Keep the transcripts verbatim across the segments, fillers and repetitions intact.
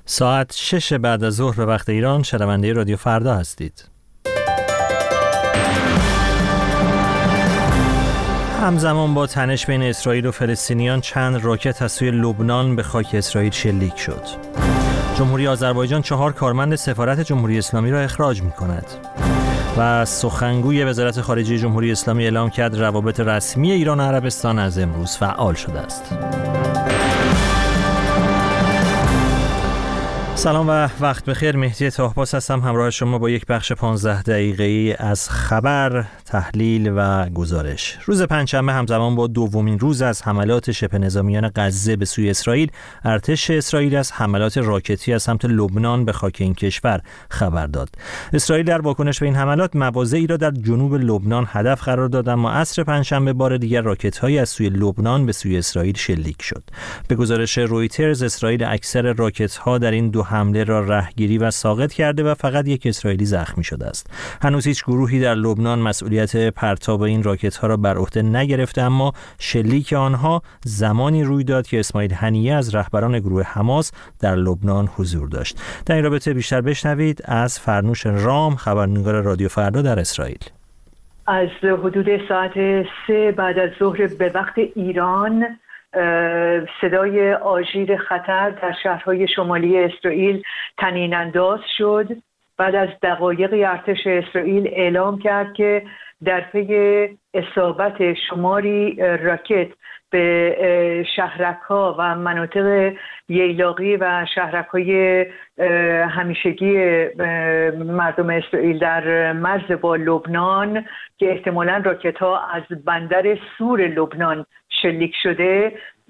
ساعت شش بعد از ظهر به وقت ایران شنونده رادیو فردا هستید. همزمان با تنش بین اسرائیل و فلسطینیان چند راکت از سوی لبنان به خاک اسرائیل شلیک شد. جمهوری آذربایجان چهار کارمند سفارت جمهوری اسلامی را اخراج می‌کند. و سخنگوی وزارت خارجه جمهوری اسلامی اعلام کرد روابط رسمی ایران و عربستان از امروز فعال شده است. سلام و وقت بخیر. مهدی طاهباس هستم همراه شما با یک بخش پانزده دقیقه‌ای از خبر، تحلیل و گزارش. روز پنجشنبه همزمان با دومین روز از حملات شبه نظامیان غزه به سوی اسرائیل، ارتش اسرائیل از حملات راکتی از سمت لبنان به خاک این کشور خبر داد. اسرائیل در واکنش به این حملات مواضعی را در جنوب لبنان هدف قرار داد، اما عصر پنجشنبه بار دیگر راکت‌هایی از سوی لبنان به سوی اسرائیل شلیک شد. به گزارش رویترز، اسرائیل اکثر راکت‌ها در این دو حمله را رهگیری و ساقط کرده و فقط یک اسرائیلی زخمی شده است. هنوز هیچ گروهی در لبنان مسئولیت پرتاب این راکت‌ها را بر عهده نگرفته، اما شلیک آنها زمانی روی داد که اسماعیل هنیه از رهبران گروه حماس در لبنان حضور داشت. در این رابطه بیشتر بشنوید از فرنوش رام، خبرنگار رادیو فردا در اسرائیل. از حدود ساعت سه بعد از ظهر به وقت ایران صدای آژیر خطر در شهرهای شمالی اسرائیل طنین انداز شد. بعد از دقایقی ارتش اسرائیل اعلام کرد که در پی اصابت شماری راکت به شهرک‌ها و مناطق ییلاقی و شهرک‌های همیشگی مردم اسرائیل در مرز با لبنان که احتمالاً راکت‌ها از بندر سور لبنان شلیک شده،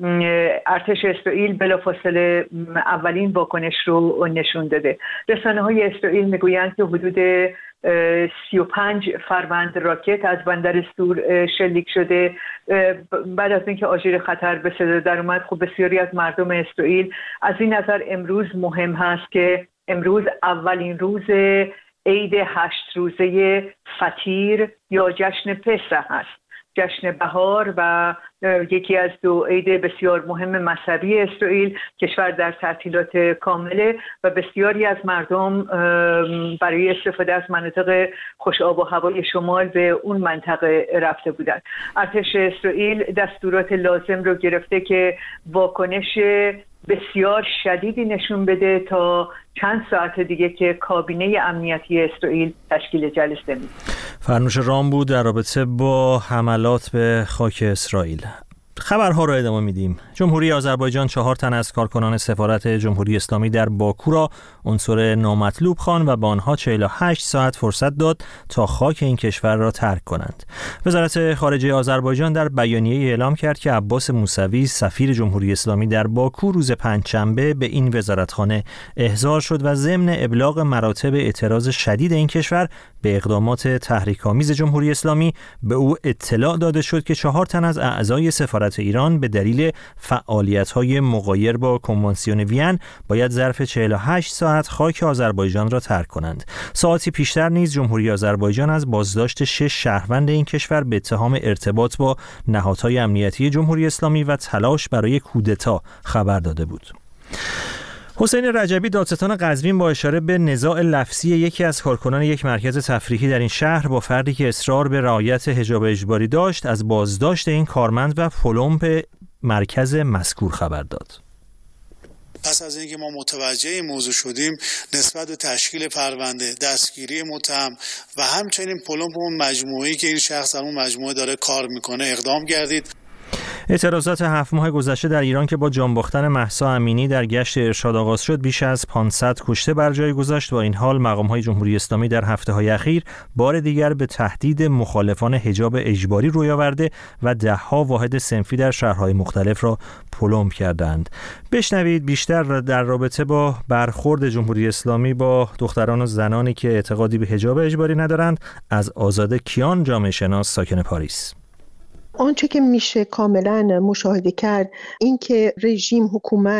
ارتش اسرائیل بلافاصله اولین واکنش رو نشون داده. رسانه‌های اسرائیل میگویند که حدود سی و پنج فروند راکت از بندر سور شلیک شده. بعد از اینکه آژیر خطر به صدا در اومد، خب بسیاری از مردم اسرائیل از این نظر امروز مهم هست که امروز اولین روز عید هشت روزه فطیر یا جشن پسح است، جشن بهار و یکی از دو عید بسیار مهم مذهبی اسرائیل. کشور در تعطیلات کامله و بسیاری از مردم برای استفاده از مناطق خوش آب و هوای شمال به اون منطقه رفته بودند. ارتش اسرائیل دستورات لازم رو گرفته که واکنش بسیار شدیدی نشون بده تا چند ساعت دیگه که کابینه امنیتی اسرائیل تشکیل جلسه میده. فرنوش رام بود در رابطه با حملات به خاک اسرائیل. خبرها را ادامه میدیم. جمهوری آذربایجان چهار تن از کارکنان سفارت جمهوری اسلامی در باکو را عنصر نامطلوب خواند و به آنها چهل و هشت ساعت فرصت داد تا خاک این کشور را ترک کنند. وزارت خارجه آذربایجان در بیانیه‌ای اعلام کرد که عباس موسوی، سفیر جمهوری اسلامی در باکو، روز پنجشنبه به این وزارتخانه احضار شد و ضمن ابلاغ مراتب اعتراض شدید این کشور به اقدامات تحریک‌آمیز جمهوری اسلامی به او اطلاع داده شد که چهار تن از اعضای سفارت ایران به دلیل فعالیت‌های مغایر با کنوانسیون وین باید ظرف چهل و هشت ساعت خاک آذربایجان را ترک کنند. ساعتی پیشتر نیز جمهوری آذربایجان از بازداشت شش شهروند این کشور به اتهام ارتباط با نهادهای امنیتی جمهوری اسلامی و تلاش برای کودتا خبر داده بود. حسین رجبی، دادستان قزوین، با اشاره به نزاع لفظی یکی از کارکنان یک مرکز تفریحی در این شهر با فردی که اصرار به رعایت حجاب اجباری داشت، از بازداشت این کارمند و فلمپ مرکز مذکور خبر داد. پس از اینکه ما متوجه این موضوع شدیم، نسبت به تشکیل پرونده، دستگیری متهم و همچنین پلمپ اون مجموعه‌ای که این شخص اون مجموعه داره کار میکنه اقدام کردید. اعتراضات هفت ماه گذشته در ایران که با جان باختن مهسا امینی در گشت ارشاد آغاز شد، بیش از پانصد کشته بر جای گذاشت. با این حال مقام‌های جمهوری اسلامی در هفته‌های اخیر بار دیگر به تهدید مخالفان حجاب اجباری روی آورده و ده‌ها واحد صنفی در شهرهای مختلف را پلمپ کردند. بشنوید بیشتر در رابطه با برخورد جمهوری اسلامی با دختران و زنانی که اعتقادی به حجاب اجباری ندارند از آزاده کیان، جامعه شناس ساکن پاریس. آنچه که میشه کاملا مشاهده کرد این که رژیم، حکومت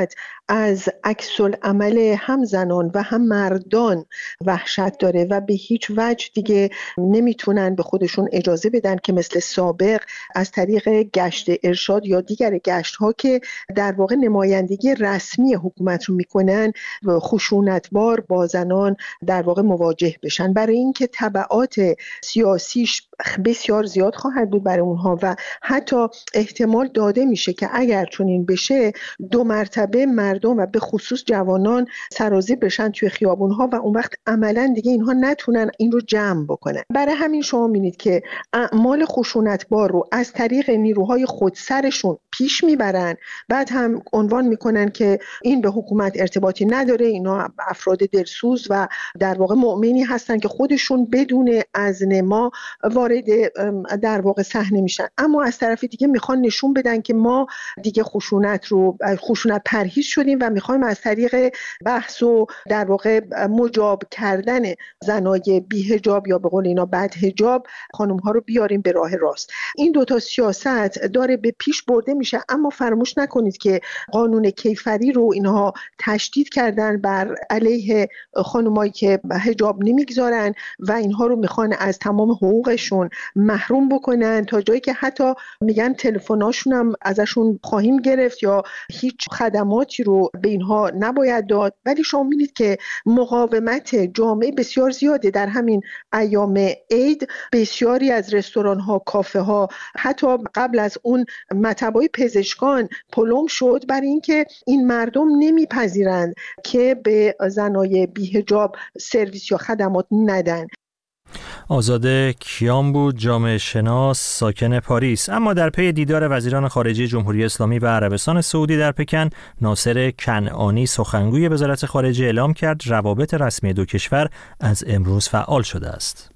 از عکس العمل هم زنان و هم مردان وحشت داره و به هیچ وجه دیگه نمیتونن به خودشون اجازه بدن که مثل سابق از طریق گشت ارشاد یا دیگر گشت ها که در واقع نمایندگی رسمی حکومت رو میکنن خشونتبار با زنان در واقع مواجه بشن، برای اینکه تبعات سیاسیش بسیار زیاد خواهد بود برای اونها و حتی احتمال داده میشه که اگر چنین بشه دو مرتبه مردم و به خصوص جوانان سرازیر بشن توی خیابونها و اون وقت عملا دیگه اینها نتونن این رو جمع بکنن. برای همین شما می‌بینید که اعمال خشونتبار رو از طریق نیروهای خودسرشون پیش میبرن، بعد هم عنوان میکنن که این به حکومت ارتباطی نداره، اینا افراد دلسوز و در واقع مؤمنی هستن که خودشون بدون اذن ما وارد در واقع صحنه میشن. اما از طرف دیگه میخوان نشون بدن که ما دیگه خشونت رو خشونت پرهیز شدیم و میخوایم از طریق بحث و در واقع مجاب کردن زنای بی حجاب یا به قول اینا بد حجاب خانم ها رو بیاریم به راه راست. این دوتا سیاست داره به پیش برده میشه، اما فراموش نکنید که قانون کیفری رو اینها تشدید کردن بر علیه خانمایی که حجاب نمیگذارن و اینها رو میخوان از تمام حقوقشون محروم بکنن، تا جایی که حتی میگن تلفناشون هم ازشون خواهیم گرفت یا هیچ خدماتی رو به اینها نباید داد. ولی شما می‌بینید که مقاومت جامعه بسیار زیاده. در همین ایام عید بسیاری از رستوران‌ها، کافه‌ها، حتی قبل از اون مطب‌های پزشکان پلم شد برای اینکه این مردم نمیپذیرند که به زنای بی‌حجاب سرویس یا خدمات ندن. آزاده کیان بود، جامعه شناس ساکن پاریس. اما در پی دیدار وزیران خارجه جمهوری اسلامی و عربستان سعودی در پکن، ناصر کنعانی سخنگوی وزارت خارجه اعلام کرد روابط رسمی دو کشور از امروز فعال شده است.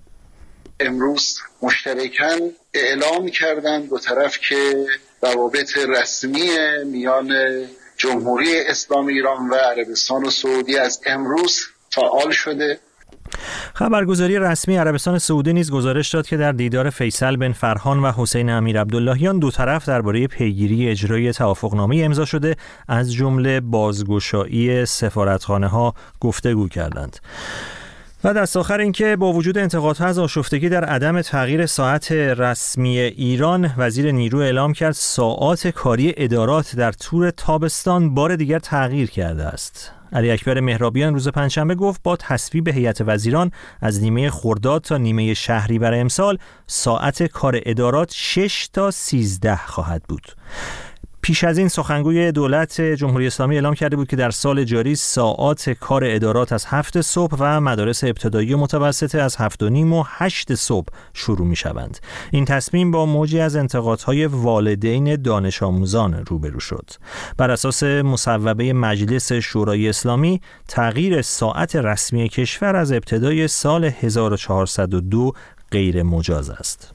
امروز مشترکاً اعلام کردند دو طرف که روابط رسمی میان جمهوری اسلامی ایران و عربستان سعودی از امروز فعال شده. خبرگزاری رسمی عربستان سعودی نیز گزارش داد که در دیدار فیصل بن فرهان و حسین امیر عبداللهیان دو طرف درباره پیگیری اجرای توافقنامه امضا شده از جمله بازگشایی سفارتخانه‌ها گفتگو کردند. و دست آخر این که با وجود انتقادها از آشفتگی در عدم تغییر ساعت رسمی ایران، وزیر نیرو اعلام کرد ساعات کاری ادارات در طول تابستان بار دیگر تغییر کرده است. علی اکبر مهرابیان روز پنجشنبه گفت با تصویب هیئت وزیران از نیمه خرداد تا نیمه شهریور امسال ساعت کار ادارات شش تا سیزده خواهد بود. پیش از این سخنگوی دولت جمهوری اسلامی اعلام کرده بود که در سال جاری ساعات کار ادارات از هفت صبح و مدارس ابتدایی و متوسطه از هفت و نیم و هشت صبح شروع می شوند. این تصمیم با موجی از انتقادهای والدین دانش آموزان روبرو شد. بر اساس مصوبه مجلس شورای اسلامی، تغییر ساعت رسمی کشور از ابتدای سال هزار و چهارصد و دو غیر مجاز است.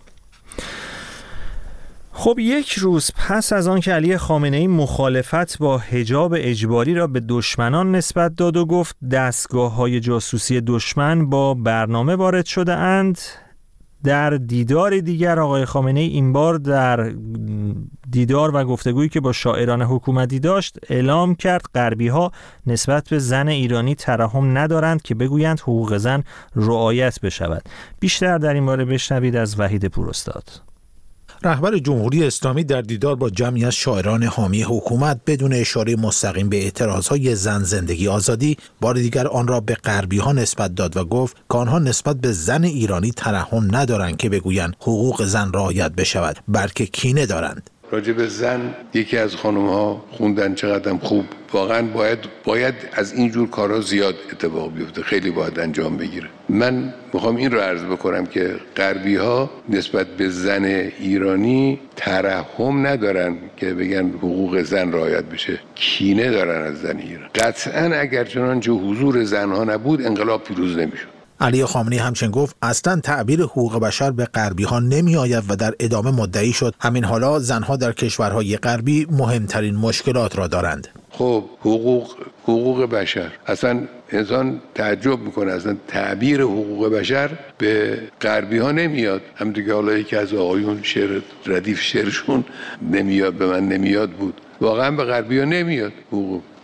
خب یک روز پس از آن که علی خامنه‌ای مخالفت با حجاب اجباری را به دشمنان نسبت داد و گفت دستگاه‌های جاسوسی دشمن با برنامه وارد شده اند، در دیدار دیگر آقای خامنه‌ای این بار در دیدار و گفتگویی که با شاعران حکومتی داشت اعلام کرد غربی‌ها نسبت به زن ایرانی ترحم ندارند که بگویند حقوق زن رعایت بشود. بیشتر در این باره بشنوید از وحید پوراستاد. رهبر جمهوری اسلامی در دیدار با جمعی از شاعران حامی حکومت بدون اشاره مستقیم به اعتراضهای زن زندگی آزادی بار دیگر آن را به غربی‌ها نسبت داد و گفت که آنها نسبت به زن ایرانی ترحم ندارند که بگویند حقوق زن رعایت بشود، بلکه کینه دارند. راجع به زن یکی از خانم‌ها خوندن چقدرم خوب، واقعا باید باید از این جور کارها زیاد اتفاق بیفته، خیلی باید انجام بگیره. من میخوام این رو عرض بکنم که غربی‌ها نسبت به زن ایرانی ترحم ندارن که بگن حقوق زن رعایت بشه، کینه دارن از زن ایران. قطعاً اگر چنانچه حضور زنها نبود انقلاب پیروز نمیشد. علی خامنه‌ای همچنین گفت اصلا تعبیر حقوق بشر به غربی ها نمی آید و در ادامه مدعی شد همین حالا زنها در کشورهای غربی مهمترین مشکلات را دارند. خب حقوق حقوق بشر، اصلا انسان تعجب میکنه، اصلا تعبیر حقوق بشر به غربی ها نمیاد. همونطور که حالا یکی از آقایون شعر ردیف شعرشون نمیاد به من نمیاد بود، واقعا به غربی ها نمیاد حقوق.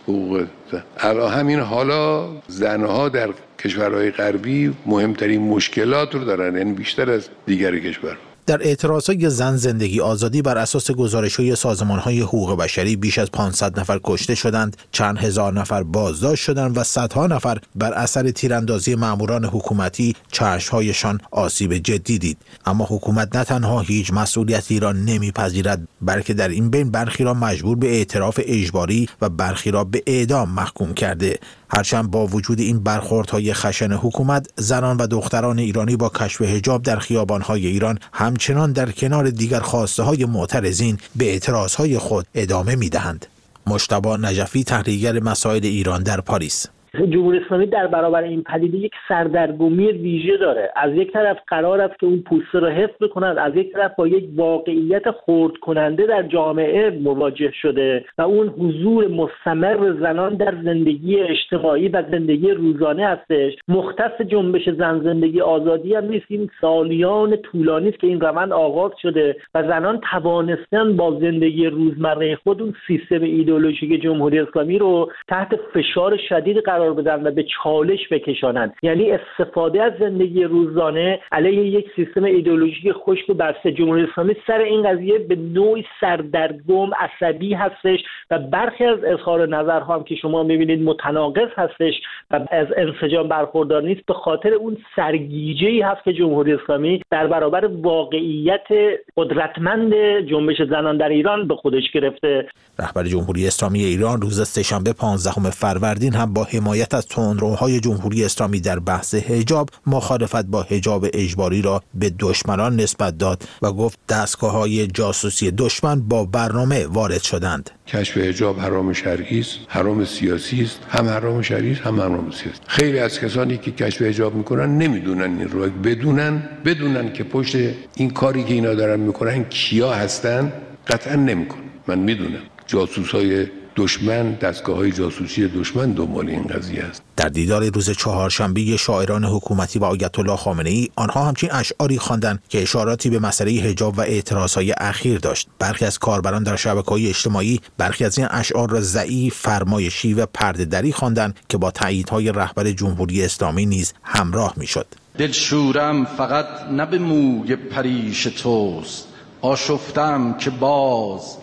حقوق زن. الان همین حالا زنها در کشورهای غربی مهمترین مشکلات رو دارن، یعنی بیشتر از دیگر کشورها. در اعتراضهای زن زندگی آزادی بر اساس گزارش‌های سازمان‌های حقوق بشری بیش از پانصد نفر کشته شدند، چند هزار نفر بازداشت شدند و صدها نفر بر اثر تیراندازی ماموران حکومتی چشم‌هایشان آسیب جدی دید. اما حکومت نه تنها هیچ مسئولیتی را نمی‌پذیرد، بلکه در این بین برخی را مجبور به اعتراف اجباری و برخی را به اعدام محکوم کرده. هرچند با وجود این برخوردهای خشن حکومت، زنان و دختران ایرانی با کشف حجاب در خیابان‌های ایران همچنان در کنار دیگر خواسته‌های معترضین به اعتراضهای خود ادامه می‌دهند. مجتبی نجفی، تحلیلگر مسائل ایران در پاریس: جمهوری اسلامی در برابر این پدیده یک سردرگمی ویژه داره. از یک طرف قرار است که اون پوسته رو حفظ کند، از یک طرف با یک واقعیت خرد کننده در جامعه مواجه شده و اون حضور مستمر زنان در زندگی اجتماعی و زندگی روزانه هستش. مختص جنبش زن زندگی آزادی هم نیست، این سالیان طولانی است که این روند آغاز شده و زنان توانستن با زندگی روزمره خود اون سیستم ایدئولوژیک جمهوری اسلامی رو تحت فشار شدید قرار بدن و به چالش بکشانند. یعنی استفاده از زندگی روزانه علیه یک سیستم ایدئولوژیک خشک و بسته. جمهوری اسلامی سر این قضیه به نوعی سردرگم عصبی هستش و برخی از اظهار نظرها هم که شما می‌بینید متناقض هستش و از انسجام برخوردار نیست، به خاطر اون سرگیجه‌ای هست که جمهوری اسلامی در برابر واقعیت قدرتمند جنبش زنان در ایران به خودش گرفته. رهبر جمهوری اسلامی ایران روز سه‌شنبه پانزدهم فروردین هم با حمایت از تندروهای جمهوری اسلامی در بحث حجاب مخالفت با حجاب اجباری را به دشمنان نسبت داد و گفت دستگاه‌های جاسوسی دشمن با برنامه وارد شدند. کشف حجاب حرام شرعی است، حرام سیاسی است، هم حرام شرعی است هم حرام سیاسی. خیلی از کسانی که کشف حجاب میکنن نمیدونن این رو، بدونن بدونن که پشت این کاری که اینا دارن میکنن کیا هستن قطعا نمیکنن. من میدونم جاسوسای دشمن، دستگاه‌های جاسوسی دشمن دنبال این قضیه است. در دیدار روز چهارشنبه شاعران حکومتی و آیت الله خامنه‌ای، آنها همچین اشعاری خواندند که اشاراتی به مسئله حجاب و اعتراضهای اخیر داشت. برخی از کاربران در شبکه‌های اجتماعی برخی از این اشعار را ضعیف، فرمایشی و پرده‌دری خواندند که با تاییدهای رهبر جمهوری اسلامی نیز همراه می‌شد. دلشورم فقط نه به موی پریش توست، آشفتم که باز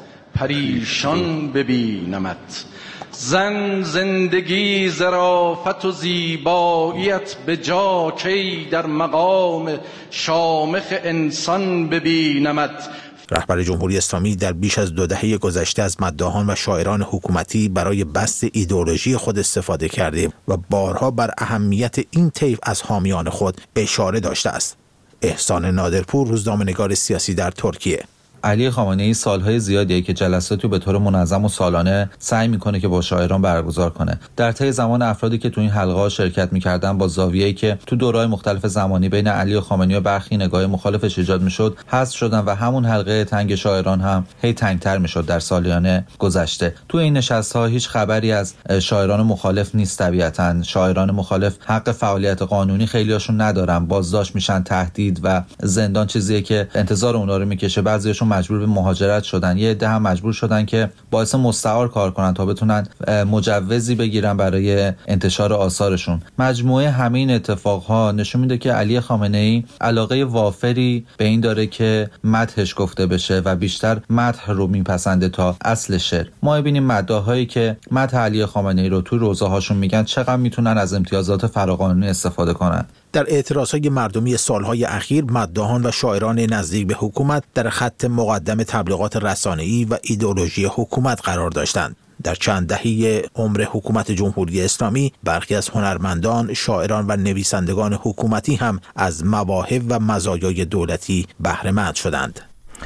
پریشان ببینمت. زن زندگی ظرافت و زیباییت به جا کی در مقام شامخ انسان ببینمت. رهبر جمهوری اسلامی در بیش از دو دهه گذشته از مداحان و شاعران حکومتی برای بسط ایدئولوژی خود استفاده کرده و بارها بر اهمیت این طیف از حامیان خود اشاره داشته است. احسان نادرپور، روزنامه‌نگار سیاسی در ترکیه: علی خامنه‌ای سالهای زیادیه که جلساتی به طور منظم و سالانه سعی میکنه که با شاعران برگزار کنه. در طی زمان افرادی که تو این حلقه‌ها شرکت میکردن با زاویه‌ای که تو دوره‌های مختلف زمانی بین علی خامنه‌ای و برخی نگاه مخالفش ایجاد میشد حذف شدن و همون حلقه تنگ شاعران هم هی تنگتر میشد در سالیان گذشته. تو این نشست‌ها هیچ خبری از شاعران مخالف نیست. طبیعتاً شاعران مخالف حق فعالیت قانونی خیلیاشون ندارن، بازداشت میشن، تهدید و زندان چیزیه که انتظار اونها رو میکشه. بعضیاشون مجبور به مهاجرت شدن، یه عده هم مجبور شدن که باعث مستعار کار کنن تا بتونن مجوزی بگیرن برای انتشار آثارشون. مجموعه همین اتفاقها نشون میده که علی خامنه‌ای علاقه وافری به این داره که مدحش گفته بشه و بیشتر مدح رو میپسنده تا اصل شعر. ما ببینیم مداحایی که مدح علی خامنه‌ای رو تو روزه هاشون میگن چقدر میتونن از امتیازات فراقانونی استفاده کنن. در اعتراضهای مردمی سالهای اخیر، مداحان و شاعران نزدیک به حکومت در خط مقدم تبلیغات رسانه‌ای و ایدئولوژی حکومت قرار داشتند. در چند دهه عمر حکومت جمهوری اسلامی، برخی از هنرمندان، شاعران و نویسندگان حکومتی هم از مواهب و مزایای دولتی بهره مند شدند.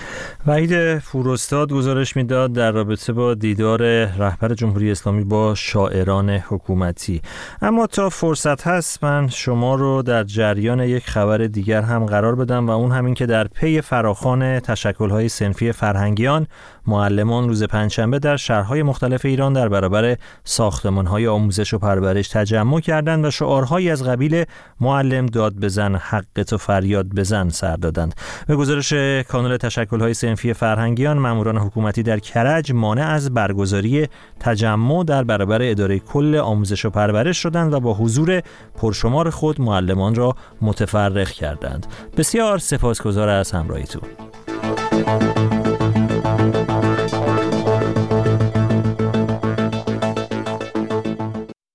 وحید فوراستاد گزارش میداد در رابطه با دیدار رهبر جمهوری اسلامی با شاعران حکومتی. اما تا فرصت هست من شما رو در جریان یک خبر دیگر هم قرار بدم و اون همین که در پی فراخوان تشکل‌های صنفی فرهنگیان، معلمان روز پنجشنبه در شهرهای مختلف ایران در برابر ساختمان‌های آموزش و پرورش تجمع کردند و شعارهایی از قبیل معلم داد بزن، حق تو فریاد بزن سر دادند. به گزارش کانال تشکل‌های صنفی فرهنگیان، ماموران حکومتی در کرج مانع از برگزاری تجمع در برابر اداره کل آموزش و پرورش شدند و با حضور پرشمار خود معلمان را متفرق کردند. بسیار سپاسگزار از همراهیتون.